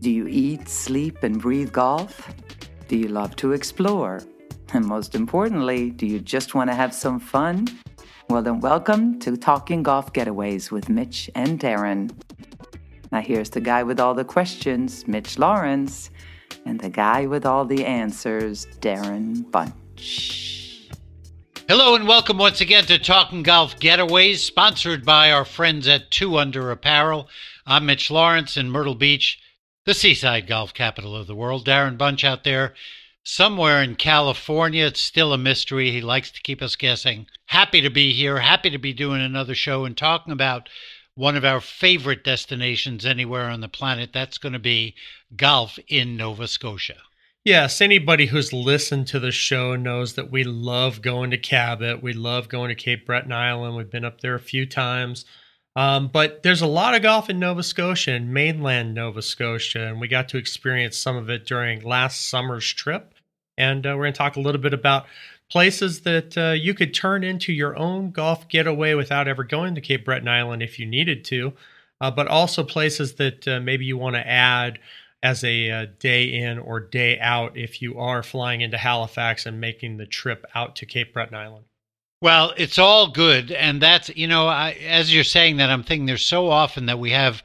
Do you eat, sleep, and breathe golf? Do you love to explore? And most importantly, do you just want to have some fun? Well, then welcome to Talking Golf Getaways with Mitch and Darren. Now here's the guy with all the questions, Mitch Lawrence, and the guy with all the answers, Darren Bunch. Hello and welcome once again to Talking Golf Getaways, sponsored by our friends at 2 Under Apparel. I'm Mitch Lawrence in Myrtle Beach, the seaside golf capital of the world. Darren Bunch out there somewhere in California. It's still a mystery. He likes to keep us guessing. Happy to be here. Happy to be doing another show and talking about one of our favorite destinations anywhere on the planet. That's going to be golf in Nova Scotia. Yes, anybody who's listened to the show knows that we love going to Cabot. We love going to Cape Breton Island. We've been up there a few times. But there's a lot of golf in Nova Scotia and mainland Nova Scotia, and we got to experience some of it during last summer's trip. And we're going to talk a little bit about places that you could turn into your own golf getaway without ever going to Cape Breton Island if you needed to, but also places that maybe you want to add as a day in or day out if you are flying into Halifax and making the trip out to Cape Breton Island. Well, it's all good. And that's, as you're saying that, I'm thinking there's so often that we have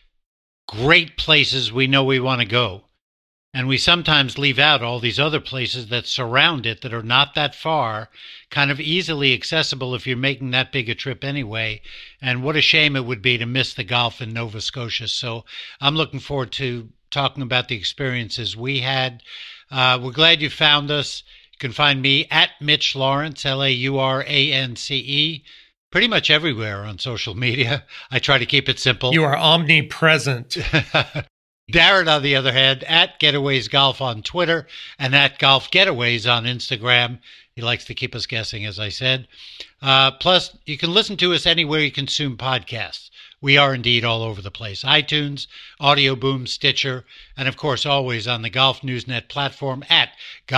great places we know we want to go. And we sometimes leave out all these other places that surround it that are not that far, kind of easily accessible if you're making that big a trip anyway. And what a shame it would be to miss the golf in Nova Scotia. So I'm looking forward to talking about the experiences we had. We're glad you found us. You can find me at Mitch Lawrence, Laurance, pretty much everywhere on social media. I try to keep it simple. You are omnipresent. Darren, on the other hand, at Getaways Golf on Twitter and at Golf Getaways on Instagram. He likes to keep us guessing, as I said. Plus, you can listen to us anywhere you consume podcasts. We are indeed all over the place. iTunes, Audio Boom, Stitcher, and of course, always on the Golf Newsnet platform at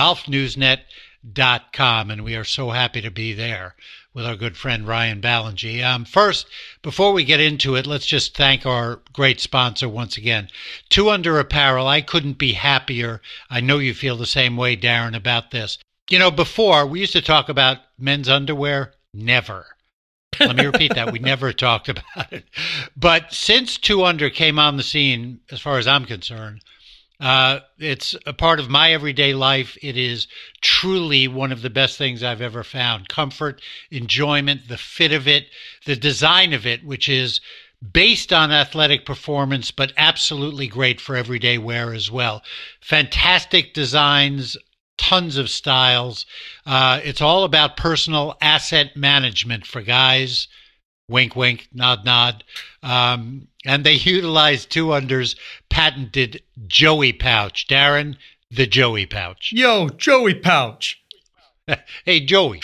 golfnewsnet.com. And we are so happy to be there with our good friend Ryan Ballingy. First, before we get into it, let's just thank our great sponsor once again. 2 Under Apparel. I couldn't be happier. I know you feel the same way, Darren, about this. Before, we used to talk about men's underwear. Never. Let me repeat that. We never talked about it. But since 2 Under came on the scene, as far as I'm concerned, it's a part of my everyday life. It is truly one of the best things I've ever found. Comfort, enjoyment, the fit of it, the design of it, which is based on athletic performance, but absolutely great for everyday wear as well. Fantastic designs, tons of styles. It's all about personal asset management for guys. Wink, wink, nod, nod. And they utilize 2 Under's patented Joey pouch. Darren, the Joey pouch. Yo, Joey pouch. Hey, Joey.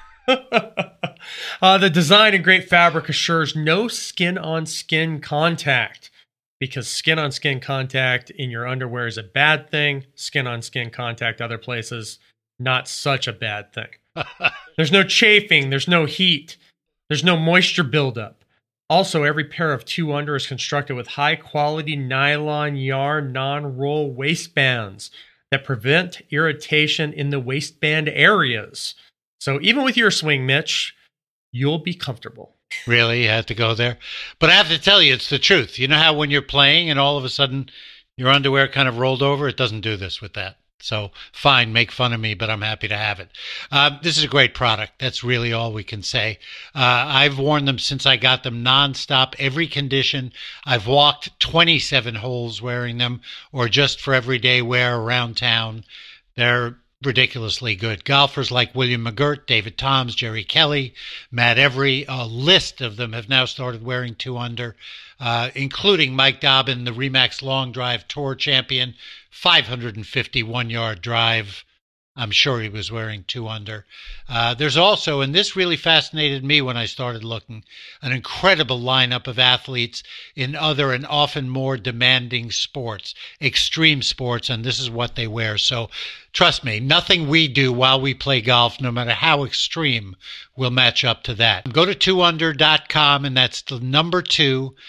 The design and great fabric assures no skin-on-skin contact, because skin-on-skin contact in your underwear is a bad thing. Skin-on-skin contact other places, not such a bad thing. There's no chafing. There's no heat. There's no moisture buildup. Also, every pair of 2 Under is constructed with high-quality nylon yarn non-roll waistbands that prevent irritation in the waistband areas. So even with your swing, Mitch, you'll be comfortable. Really? You had to go there? But I have to tell you, it's the truth. You know how when you're playing and all of a sudden your underwear kind of rolled over? It doesn't do this with that. So fine, make fun of me, but I'm happy to have it. This is a great product. That's really all we can say. I've worn them since I got them nonstop, every condition. I've walked 27 holes wearing them, or just for everyday wear around town. They're ridiculously good. Golfers like William McGirt, David Toms, Jerry Kelly, Matt Every, a list of them have now started wearing 2 Under, including Mike Dobbin, the Remax Long Drive Tour champion, 551-yard drive. I'm sure he was wearing 2 Under. There's also, and this really fascinated me when I started looking, an incredible lineup of athletes in other and often more demanding sports, extreme sports, and this is what they wear. So trust me, nothing we do while we play golf, no matter how extreme, will match up to that. Go to 2under.com, and that's the number 2,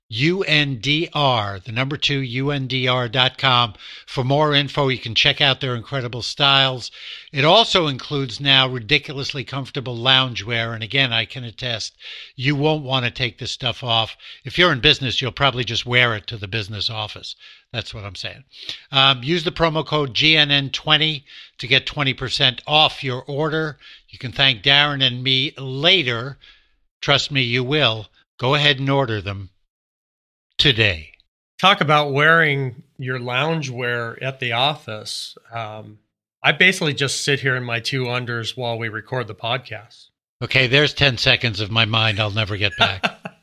UNDR, the number 2, UNDR.com. For more info, you can check out their incredible styles. It also includes now ridiculously comfortable loungewear. And again, I can attest, you won't want to take this stuff off. If you're in business, you'll probably just wear it to the business office. That's what I'm saying. Use the promo code GNN20 to get 20% off your order. You can thank Darren and me later. Trust me, you will. Go ahead and order them today. Talk about wearing your loungewear at the office. I basically just sit here in my 2 unders while we record the podcast. Okay, there's 10 seconds of my mind I'll never get back.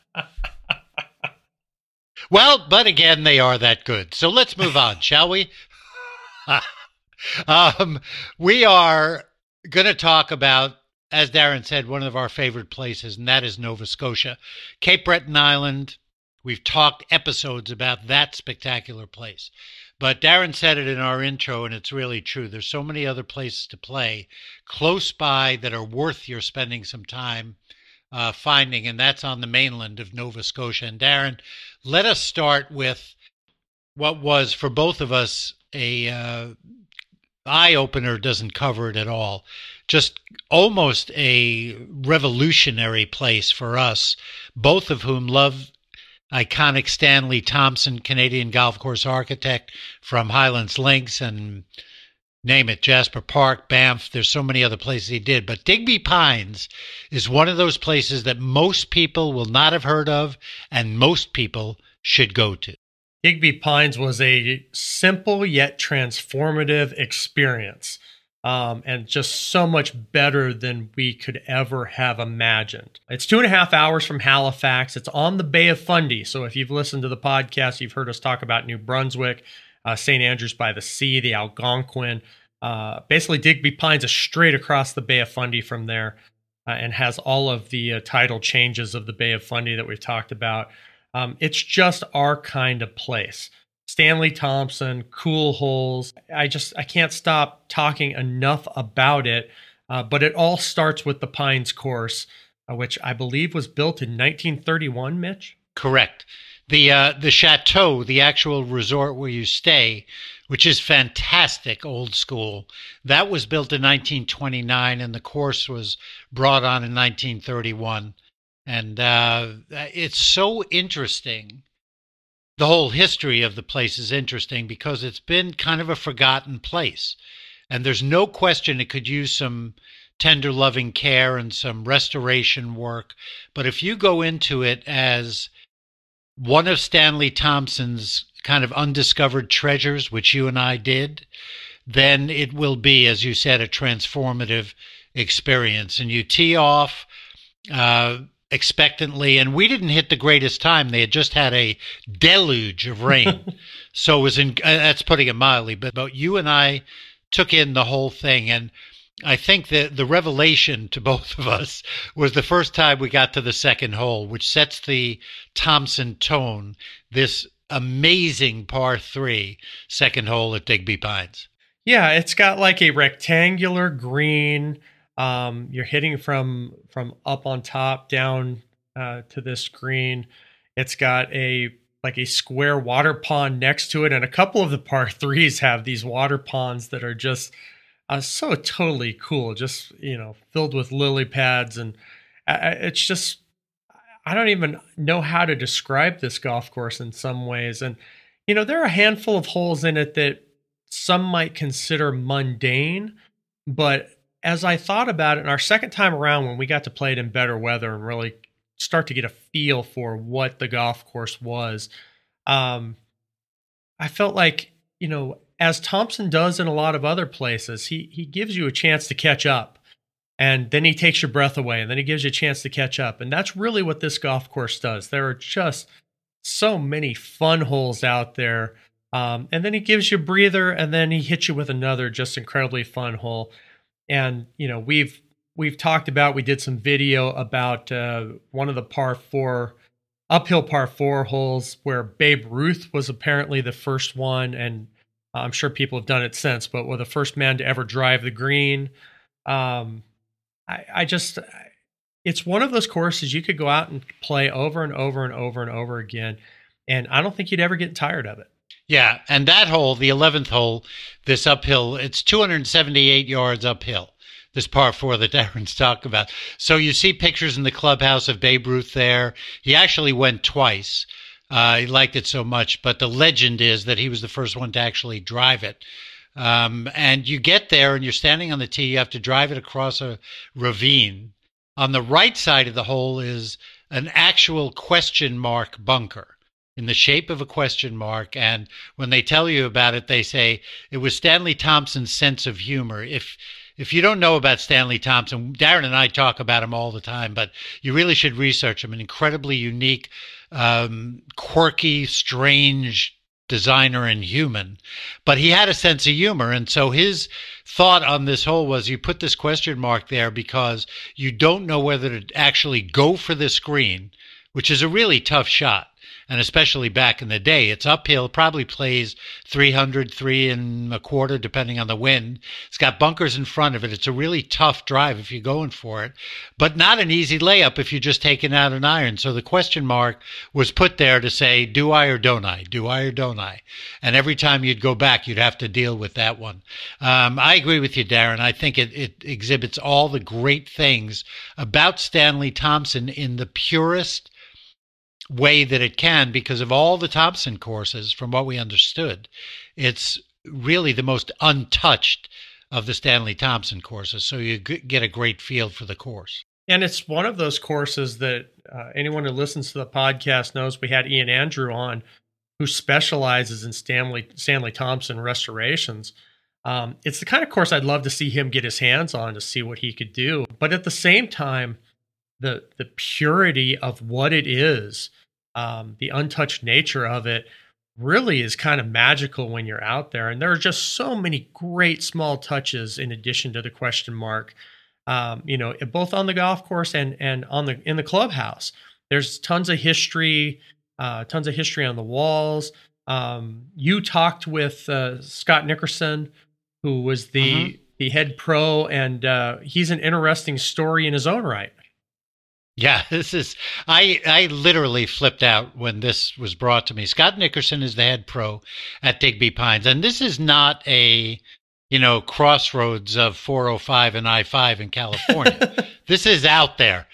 Well, but again, they are that good. So let's move on, shall we? We are going to talk about, as Darren said, one of our favorite places, and that is Nova Scotia. Cape Breton Island. We've talked episodes about that spectacular place. But Darren said it in our intro, and it's really true. There's so many other places to play close by that are worth your spending some time finding, and that's on the mainland of Nova Scotia. And Darren, let us start with what was, for both of us, a eye-opener, doesn't cover it at all. Just almost a revolutionary place for us, both of whom love iconic Stanley Thompson, Canadian golf course architect from Highlands Links and name it, Jasper Park, Banff. There's so many other places he did. But Digby Pines is one of those places that most people will not have heard of and most people should go to. Digby Pines was a simple yet transformative experience. And just so much better than we could ever have imagined. It's 2.5 hours from Halifax. It's on the Bay of Fundy. So if you've listened to the podcast, you've heard us talk about New Brunswick, St. Andrews by the Sea, the Algonquin. Basically, Digby Pines is straight across the Bay of Fundy from there and has all of the tidal changes of the Bay of Fundy that we've talked about. It's just our kind of place. Stanley Thompson, cool holes. I can't stop talking enough about it. But it all starts with the Pines course, which I believe was built in 1931, Mitch? Correct. The chateau, the actual resort where you stay, which is fantastic, old school, that was built in 1929, and the course was brought on in 1931. And it's so interesting. The whole history of the place is interesting because it's been kind of a forgotten place. And there's no question it could use some tender loving care and some restoration work. But if you go into it as one of Stanley Thompson's kind of undiscovered treasures, which you and I did, then it will be, as you said, a transformative experience. And you tee off expectantly, and we didn't hit the greatest time. They had just had a deluge of rain. So it was that's putting it mildly, but you and I took in the whole thing. And I think that the revelation to both of us was the first time we got to the second hole, which sets the Thompson tone, this amazing par 3 second hole at Digby Pines. Yeah, it's got like a rectangular green. You're hitting from up on top down to this green. It's got a square water pond next to it, and a couple of the par 3s have these water ponds that are just so totally cool, just filled with lily pads, and it's just, I don't even know how to describe this golf course in some ways. And there are a handful of holes in it that some might consider mundane, but as I thought about it, and our second time around when we got to play it in better weather and really start to get a feel for what the golf course was, I felt like, as Thompson does in a lot of other places, he gives you a chance to catch up, and then he takes your breath away, and then he gives you a chance to catch up. And that's really what this golf course does. There are just so many fun holes out there. And then he gives you a breather, and then he hits you with another just incredibly fun hole. And, we've talked about, we did some video about one of the uphill par 4 holes where Babe Ruth was apparently the first one. And I'm sure people have done it since, but were the first man to ever drive the green. It's one of those courses you could go out and play over and over and over and over again, and I don't think you'd ever get tired of it. Yeah, and that hole, the 11th hole, this uphill, it's 278 yards uphill, this par 4 that Darren's talking about. So you see pictures in the clubhouse of Babe Ruth there. He actually went twice. He liked it so much, but the legend is that he was the first one to actually drive it. And you get there and you're standing on the tee. You have to drive it across a ravine. On the right side of the hole is an actual question mark bunker in the shape of a question mark. And when they tell you about it, they say it was Stanley Thompson's sense of humor. If you don't know about Stanley Thompson, Darren and I talk about him all the time, but you really should research him. An incredibly unique, quirky, strange designer and human, but he had a sense of humor. And so his thought on this hole was you put this question mark there because you don't know whether to actually go for this green, which is a really tough shot. And especially back in the day, it's uphill, probably plays 300, 3 1/4, depending on the wind. It's got bunkers in front of it. It's a really tough drive if you're going for it, but not an easy layup if you're just taking out an iron. So the question mark was put there to say, do I or don't I? Do I or don't I? And every time you'd go back, you'd have to deal with that one. I agree with you, Darren. I think it exhibits all the great things about Stanley Thompson in the purest way that it can, because of all the Thompson courses, from what we understood, it's really the most untouched of the Stanley Thompson courses. So you get a great feel for the course. And it's one of those courses that anyone who listens to the podcast knows. We had Ian Andrew on, who specializes in Stanley Thompson restorations. It's the kind of course I'd love to see him get his hands on to see what he could do. But at the same time, the purity of what it is, the untouched nature of it, really is kind of magical when you're out there. And there are just so many great small touches in addition to the question mark, both on the golf course and in the clubhouse. There's tons of history on the walls. You talked with Scott Nickerson, who was the head pro, and he's an interesting story in his own right. Yeah, I literally flipped out when this was brought to me. Scott Nickerson is the head pro at Digby Pines, and this is not a, crossroads of 405 and I-5 in California. This is out there.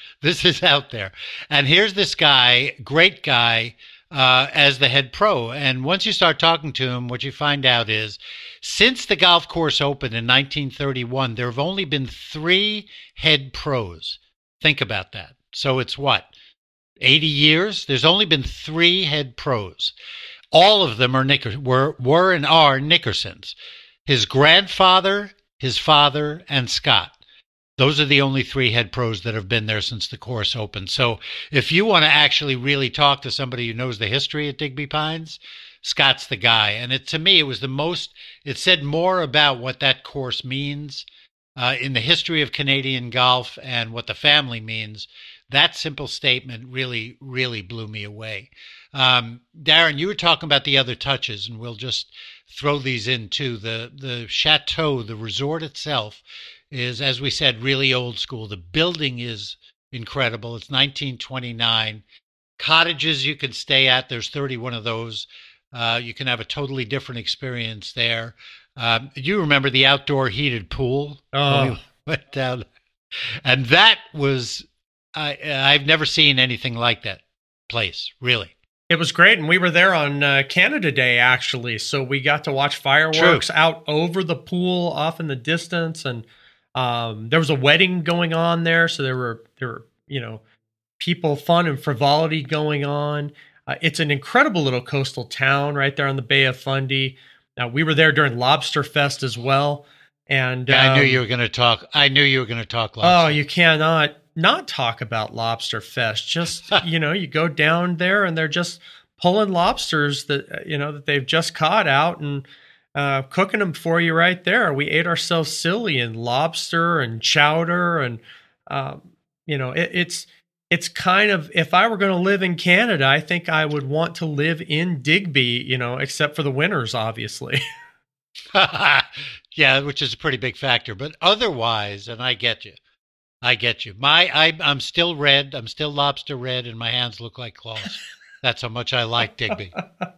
And here's this guy, great guy, as the head pro. And once you start talking to him, what you find out is, since the golf course opened in 1931, there have only been 3 head pros. Think about that. So it's 80 years? There's only been 3 head pros. All of them were and are Nickersons. His grandfather, his father, and Scott. Those are the only 3 head pros that have been there since the course opened. So if you want to actually really talk to somebody who knows the history at Digby Pines, Scott's the guy. And to me, it said more about what that course means in the history of Canadian golf and what the family means. That simple statement really, really blew me away. Darren, you were talking about the other touches, and we'll just throw these in too. The chateau, the resort itself, is, as we said, really old school. The building is incredible. It's 1929. Cottages you can stay at. There's 31 of those. You can have a totally different experience there. You remember the outdoor heated pool? Oh, we went down, and that was I've never seen anything like that place, really. It was great, and we were there on Canada Day, actually, so we got to watch fireworks out over the pool off in the distance, and there was a wedding going on there, so there were people, fun and frivolity going on. It's an incredible little coastal town right there on the Bay of Fundy. Now, we were there during Lobster Fest as well, and I knew you were going to talk. Lobster. Oh, you cannot not talk about Lobster Fest. Just you go down there and they're just pulling lobsters that they've just caught out and cooking them for you right there. We ate ourselves silly in lobster and chowder, and it's kind of, if I were going to live in Canada, I think I would want to live in Digby, except for the winters, obviously. Yeah, which is a pretty big factor. But otherwise, and I get you, I get you. I'm still red. I'm still lobster red, and my hands look like claws. That's how much I like Digby.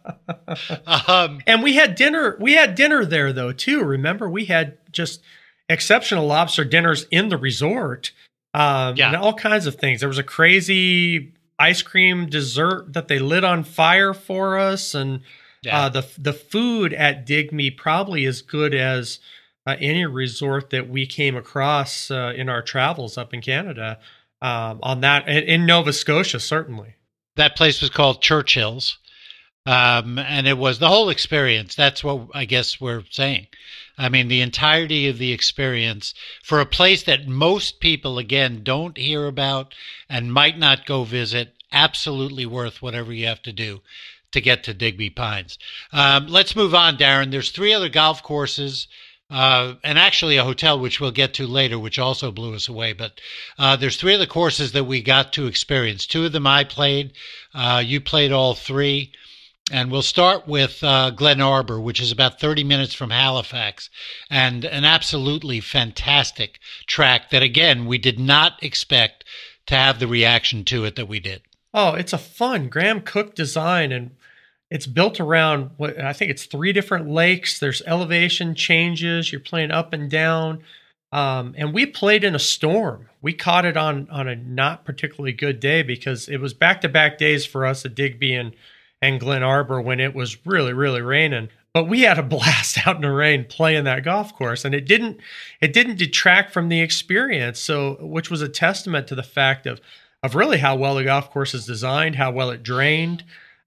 And we had dinner. We had dinner there though too. Remember, we had just exceptional lobster dinners in the resort, and all kinds of things. There was a crazy ice cream dessert that they lit on fire for us, and the food at Digby probably as good as any resort that we came across in our travels up in Canada. On that, in Nova Scotia, certainly. That place was called Churchill's. And it was the whole experience. That's what I guess we're saying. I mean, the entirety of the experience for a place that most people, again, don't hear about and might not go visit, absolutely worth whatever you have to do to get to Digby Pines. Let's move on, Darren. There's 3 other golf courses. And actually a hotel, which we'll get to later, which also blew us away. But there's 3 other courses that we got to experience. 2 of them I played. You played all 3. And we'll start with Glen Arbor, which is about 30 minutes from Halifax, and an absolutely fantastic track that, again, we did not expect to have the reaction to it that we did. Oh, it's a fun Graham Cook design, and it's built around I think it's 3 different lakes. There's elevation changes. You're playing up and down. And we played in a storm. We caught it on a not particularly good day because it was back-to-back days for us at Digby and Glen Arbor when it was really, really raining. But we had a blast out in the rain playing that golf course, and it didn't detract from the experience. So, which was a testament to the fact of really how well the golf course is designed, how well it drained.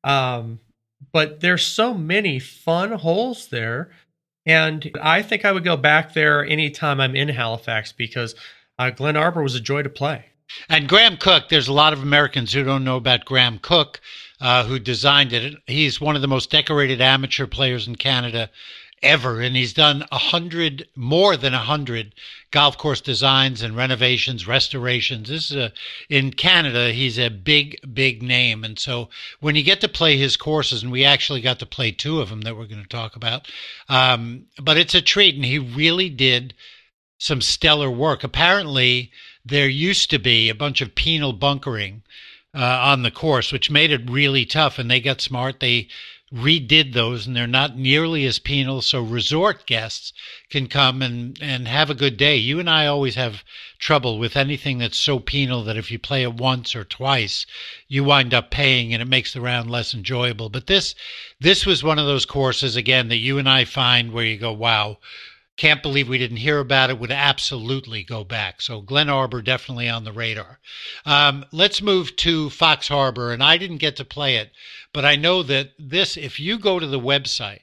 But there's so many fun holes there, and I think I would go back there anytime I'm in Halifax because Glen Arbor was a joy to play. And Graham Cook, there's a lot of Americans who don't know about Graham Cook, who designed it. He's one of the most decorated amateur players in Canada ever, and he's done more than 100 golf course designs and renovations, restorations. This is in Canada, he's a big, big name. And so when you get to play his courses, and we actually got to play 2 of them that we're going to talk about, but it's a treat, and he really did some stellar work. Apparently, there used to be a bunch of penal bunkering on the course, which made it really tough, and they got smart. They redid those, and they're not nearly as penal, so resort guests can come and have a good day. You and I always have trouble with anything that's so penal that if you play it once or twice, you wind up paying, and it makes the round less enjoyable. But this was one of those courses, again, that you and I find where you go, wow, can't believe we didn't hear about it, would absolutely go back. So Glen Arbor definitely on the radar. Let's move to Fox Harbor, and I didn't get to play it, but I know that if you go to the website,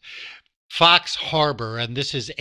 Fox Harbor, and this is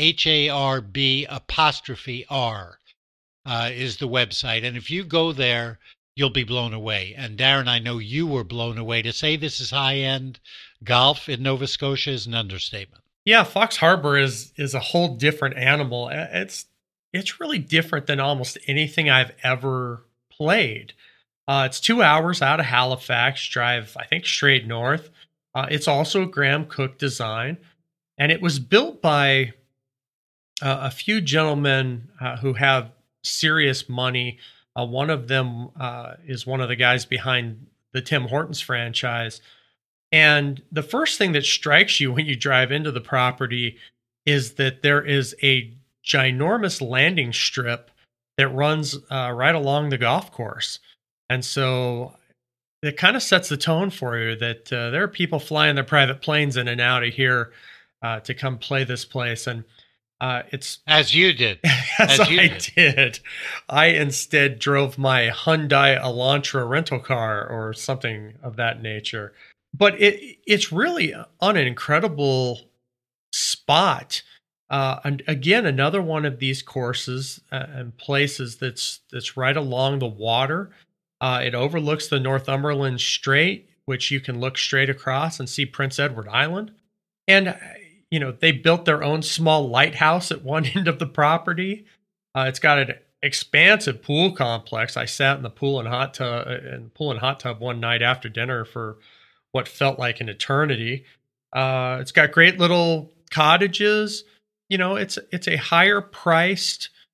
HARB''R, is the website. And if you go there, you'll be blown away. And Darren, I know you were blown away. To say this is high-end golf in Nova Scotia is an understatement. Yeah, Fox Harbor is a whole different animal. It's really different than almost anything I've ever played. It's 2 hours out of Halifax, drive, I think, straight north. It's also a Graham Cook design, and it was built by a few gentlemen who have serious money. One of them is one of the guys behind the Tim Hortons franchise. And the first thing that strikes you when you drive into the property is that there is a ginormous landing strip that runs right along the golf course. And so it kind of sets the tone for you that there are people flying their private planes in and out of here to come play this place. And it's as you did. I did. I instead drove my Hyundai Elantra rental car or something of that nature. But it's really on an incredible spot. And again, another one of these courses and places that's right along the water. It overlooks the Northumberland Strait, which you can look straight across and see Prince Edward Island. And, they built their own small lighthouse at one end of the property. It's got an expansive pool complex. I sat in the pool and hot tub one night after dinner for what felt like an eternity. It's got great little cottages. It's a higher priced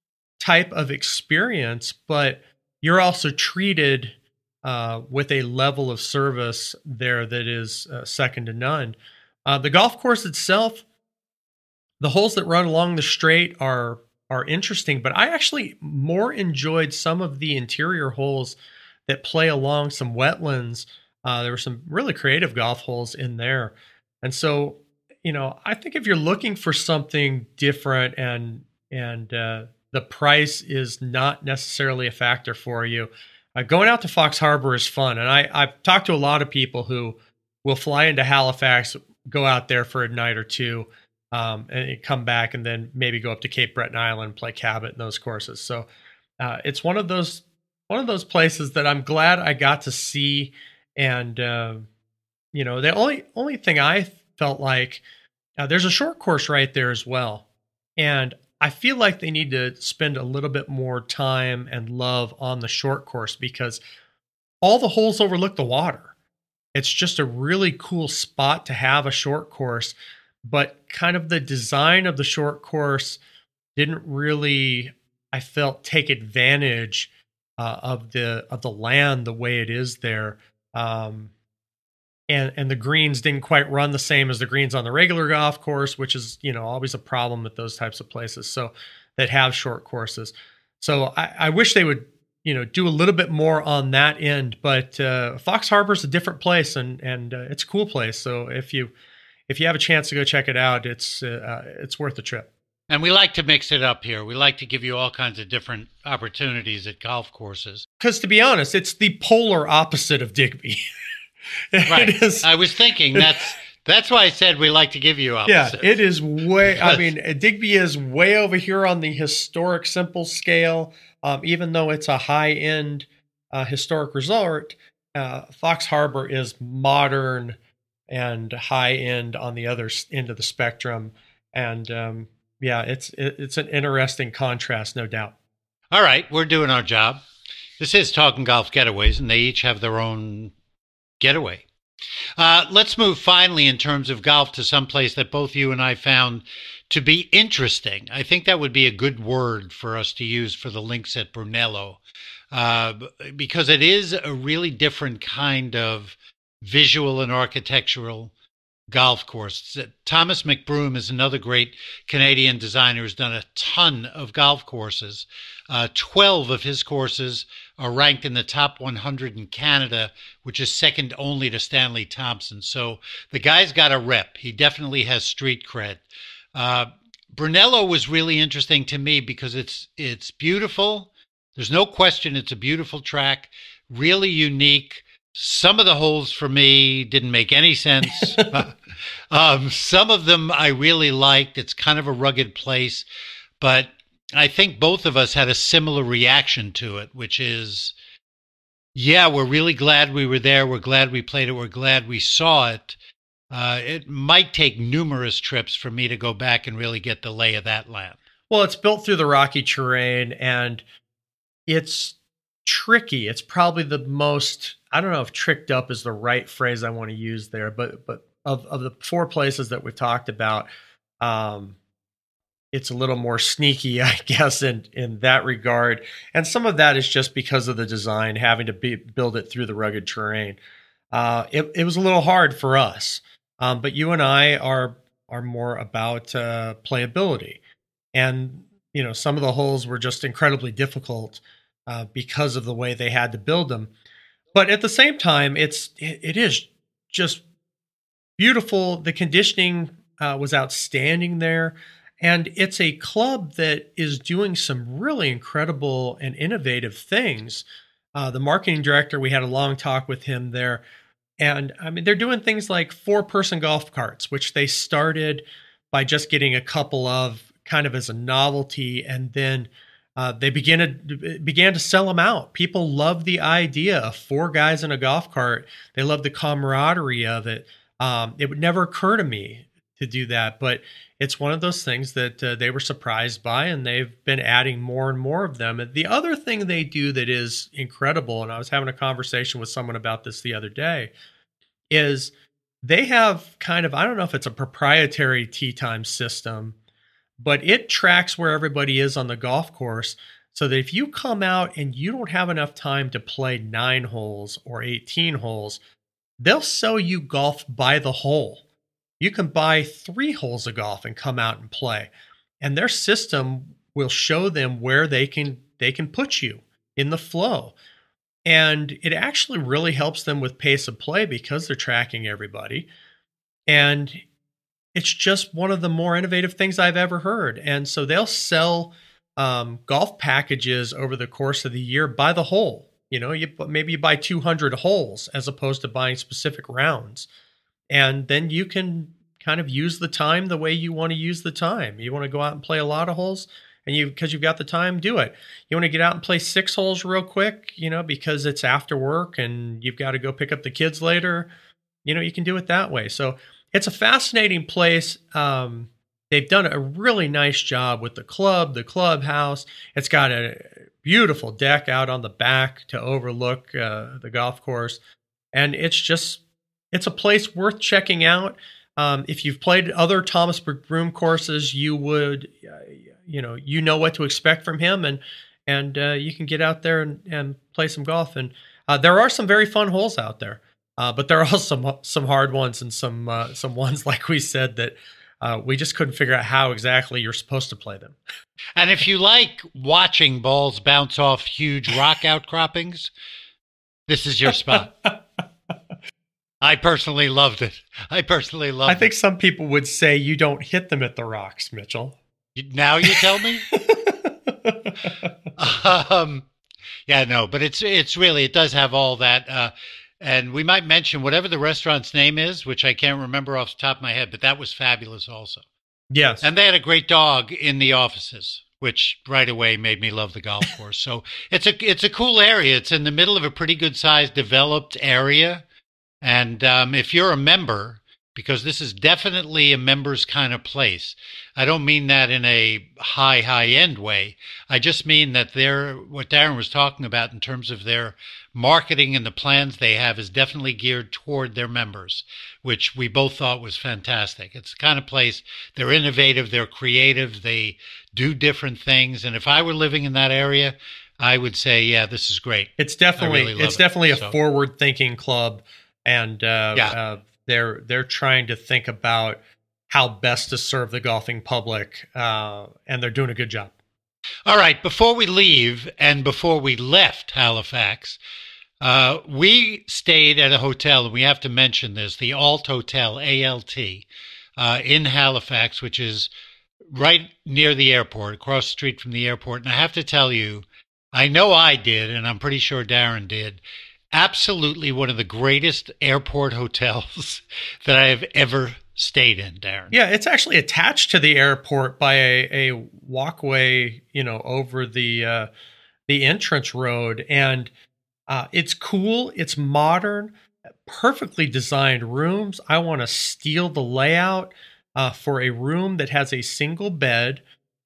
type of experience, but you're also treated with a level of service there that is second to none. The golf course itself, the holes that run along the straight are interesting, but I actually more enjoyed some of the interior holes that play along some wetlands. There were some really creative golf holes in there. And so, I think if you're looking for something different and the price is not necessarily a factor for you, going out to Fox Harbor is fun. And I've talked to a lot of people who will fly into Halifax, go out there for a night or two, and come back and then maybe go up to Cape Breton Island, play Cabot and those courses. So it's one of those places that I'm glad I got to see. And, the only thing I felt like, there's a short course right there as well. And I feel like they need to spend a little bit more time and love on the short course because all the holes overlook the water. It's just a really cool spot to have a short course, but kind of the design of the short course didn't really, I felt, take advantage of the land the way it is there. And the greens didn't quite run the same as the greens on the regular golf course, which is, always a problem with those types of places. So that have short courses. So I wish they would, do a little bit more on that end, but Fox Harbor is a different place and it's a cool place. So if you have a chance to go check it out, it's worth the trip. And we like to mix it up here. We like to give you all kinds of different opportunities at golf courses. Because to be honest, it's the polar opposite of Digby. Right. I was thinking that's why I said we like to give you opposites. Yeah, it is way. I mean, Digby is way over here on the historic simple scale. Even though it's a high end historic resort, Fox Harbor is modern and high end on the other end of the spectrum. And it's an interesting contrast, no doubt. All right, we're doing our job. This is Talking Golf Getaways, and they each have their own getaway. Let's move finally in terms of golf to someplace that both you and I found to be interesting. I think that would be a good word for us to use for the links at Brunello, because it is a really different kind of visual and architectural golf course. Thomas McBroom is another great Canadian designer who's done a ton of golf courses. 12 of his courses are ranked in the top 100 in Canada, which is second only to Stanley Thompson. So the guy's got a rep. He definitely has street cred. Brunello was really interesting to me because it's beautiful. There's no question it's a beautiful track, really unique. Some of the holes for me didn't make any sense. Some of them I really liked. It's kind of a rugged place, but I think both of us had a similar reaction to it, which is, we're really glad we were there. We're glad we played it. We're glad we saw it. It might take numerous trips for me to go back and really get the lay of that land. Well, it's built through the rocky terrain and it's tricky. It's probably the most, I don't know if tricked up is the right phrase I want to use there, but of the four places that we've talked about, it's a little more sneaky, I guess, in that regard. And some of that is just because of the design, having to build it through the rugged terrain. It was a little hard for us, but you and I are more about playability. And, some of the holes were just incredibly difficult because of the way they had to build them. But at the same time, it is just beautiful. The conditioning was outstanding there. And it's a club that is doing some really incredible and innovative things. The marketing director, we had a long talk with him there. And I mean, they're doing things like 4-person golf carts, which they started by just getting a couple of kind of as a novelty. And then they began to sell them out. People love the idea of 4 guys in a golf cart. They love the camaraderie of it. It would never occur to me to do that, but it's one of those things that they were surprised by, and they've been adding more and more of them. And the other thing they do that is incredible, and I was having a conversation with someone about this the other day, is they have kind of, I don't know if it's a proprietary tee time system, but it tracks where everybody is on the golf course. so that if you come out and you don't have enough time to play 9 holes or 18 holes, they'll sell you golf by the hole. You can buy 3 holes of golf and come out and play. And their system will show them where they can put you in the flow. And it actually really helps them with pace of play because they're tracking everybody. And it's just one of the more innovative things I've ever heard. And so they'll sell golf packages over the course of the year by the hole. Maybe you buy 200 holes as opposed to buying specific rounds. And then you can kind of use the time the way you want to use the time. You want to go out and play a lot of holes, and because you've got the time, do it. You want to get out and play 6 holes real quick, because it's after work and you've got to go pick up the kids later. You can do it that way. So it's a fascinating place. They've done a really nice job with the clubhouse. It's got a beautiful deck out on the back to overlook the golf course. And it's a place worth checking out. If you've played other Thomas Broom courses, you would, what to expect from him, and you can get out there and play some golf. And there are some very fun holes out there, but there are also some hard ones and some ones, like we said, that we just couldn't figure out how exactly you're supposed to play them. And if you like watching balls bounce off huge rock outcroppings, this is your spot. I personally loved it. I think some people would say you don't hit them at the rocks, Mitchell. Now you tell me? Yeah, no, but it's really, it does have all that. And we might mention whatever the restaurant's name is, which I can't remember off the top of my head, but that was fabulous also. Yes. And they had a great dog in the offices, which right away made me love the golf course. So it's a cool area. It's in the middle of a pretty good sized developed area. And if you're a member, because this is definitely a members kind of place, I don't mean that in a high-end way. I just mean that what Darren was talking about in terms of their marketing and the plans they have is definitely geared toward their members, which we both thought was fantastic. It's the kind of place, they're innovative, they're creative, they do different things. And if I were living in that area, I would say, yeah, this is great. It's definitely a forward-thinking club. And they're trying to think about how best to serve the golfing public, and they're doing a good job. All right, before we leave and before we left Halifax, we stayed at a hotel, and we have to mention this, the Alt Hotel, A-L-T, in Halifax, which is right near the airport, across the street from the airport. And I have to tell you, I know I did, and I'm pretty sure Darren did, absolutely one of the greatest airport hotels that I have ever stayed in, Darren. Yeah, it's actually attached to the airport by a walkway, over the entrance road. And it's cool. It's modern, perfectly designed rooms. I want to steal the layout for a room that has a single bed,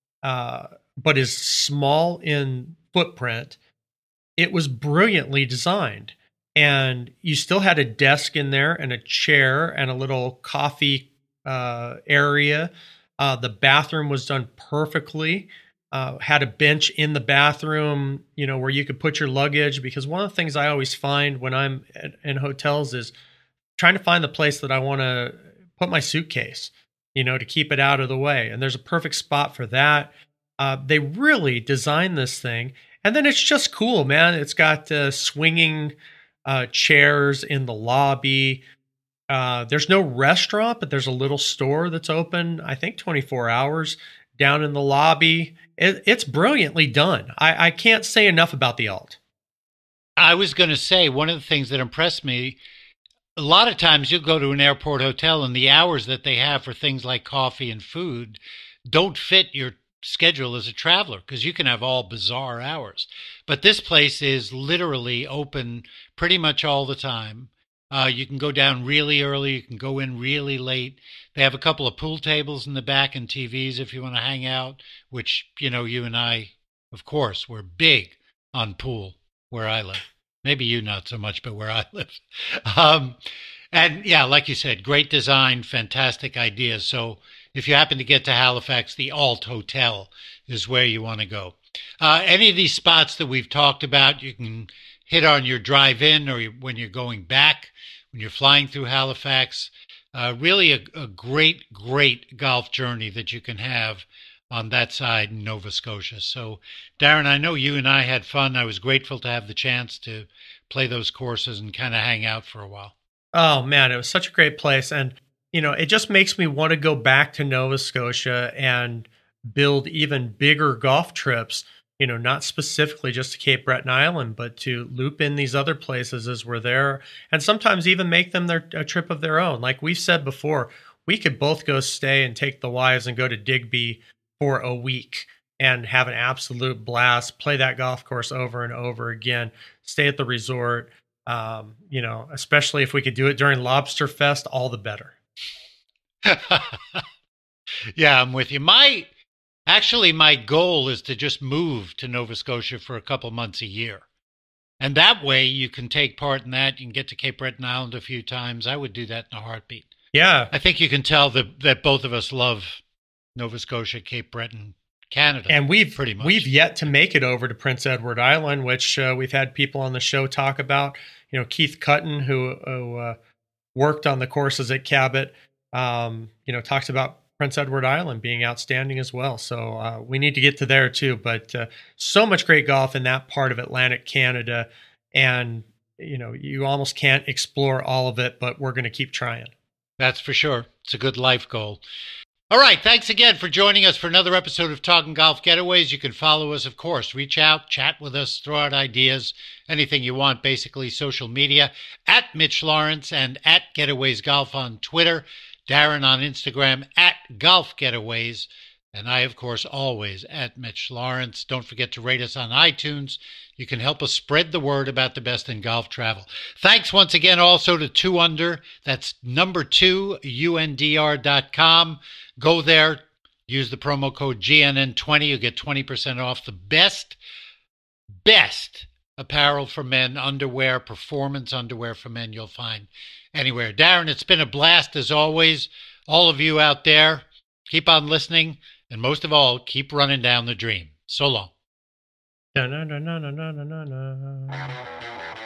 but is small in footprint. It was brilliantly designed, and you still had a desk in there and a chair and a little coffee area. The bathroom was done perfectly. Had a bench in the bathroom, where you could put your luggage, because one of the things I always find when I'm in hotels is trying to find the place that I want to put my suitcase, to keep it out of the way. And there's a perfect spot for that. They really designed this thing. And then it's just cool, man. It's got swinging chairs in the lobby. There's no restaurant, but there's a little store that's open, I think 24 hours down in the lobby. It's brilliantly done. I can't say enough about the Alt. I was going to say, one of the things that impressed me, a lot of times you'll go to an airport hotel and the hours that they have for things like coffee and food don't fit your schedule as a traveler, because you can have all bizarre hours. But this place is literally open pretty much all the time. You can go down really early. You can go in really late. They have a couple of pool tables in the back and TVs if you want to hang out, which, you and I, of course, we're big on pool where I live. Maybe you not so much, but where I live. And yeah, like you said, great design, fantastic ideas. So if you happen to get to Halifax, the Alt Hotel is where you want to go. Any of these spots that we've talked about, you can hit on your drive in or when you're going back, when you're flying through Halifax. Really a great, great golf journey that you can have on that side in Nova Scotia. So, Darren, I know you and I had fun. I was grateful to have the chance to play those courses and kind of hang out for a while. Oh, man, it was such a great place. And, it just makes me want to go back to Nova Scotia and build even bigger golf trips, not specifically just to Cape Breton Island, but to loop in these other places as we're there, and sometimes even make them a trip of their own. Like we've said before, we could both go stay and take the wives and go to Digby for a week and have an absolute blast, play that golf course over and over again, stay at the resort, especially if we could do it during Lobster Fest, all the better. Yeah, I'm with you. My goal is to just move to Nova Scotia for a couple months a year. And that way you can take part in that. You can get to Cape Breton Island a few times. I would do that in a heartbeat. Yeah. I think you can tell that both of us love Nova Scotia, Cape Breton, Canada. And we've yet to make it over to Prince Edward Island, which we've had people on the show talk about. Keith Cutton, who worked on the courses at Cabot, talks about Prince Edward Island being outstanding as well. So we need to get to there too. But so much great golf in that part of Atlantic Canada. And, you almost can't explore all of it, but we're going to keep trying. That's for sure. It's a good life goal. All right. Thanks again for joining us for another episode of Talking Golf Getaways. You can follow us, of course. Reach out, chat with us, throw out ideas, anything you want, basically social media, at Mitch Lawrence and at Getaways Golf on Twitter. Darren on Instagram at Golf Getaways, and I, of course, always at Mitch Lawrence. Don't forget to rate us on iTunes. You can help us spread the word about the best in golf travel. Thanks once again also to 2 Under. That's number 2, UNDR.com. Go there, use the promo code GNN20. You'll get 20% off the best apparel for men, underwear, performance underwear for men you'll find anywhere. Darren, it's been a blast as always. All of you out there, keep on listening, and most of all, keep running down the dream. So long. No.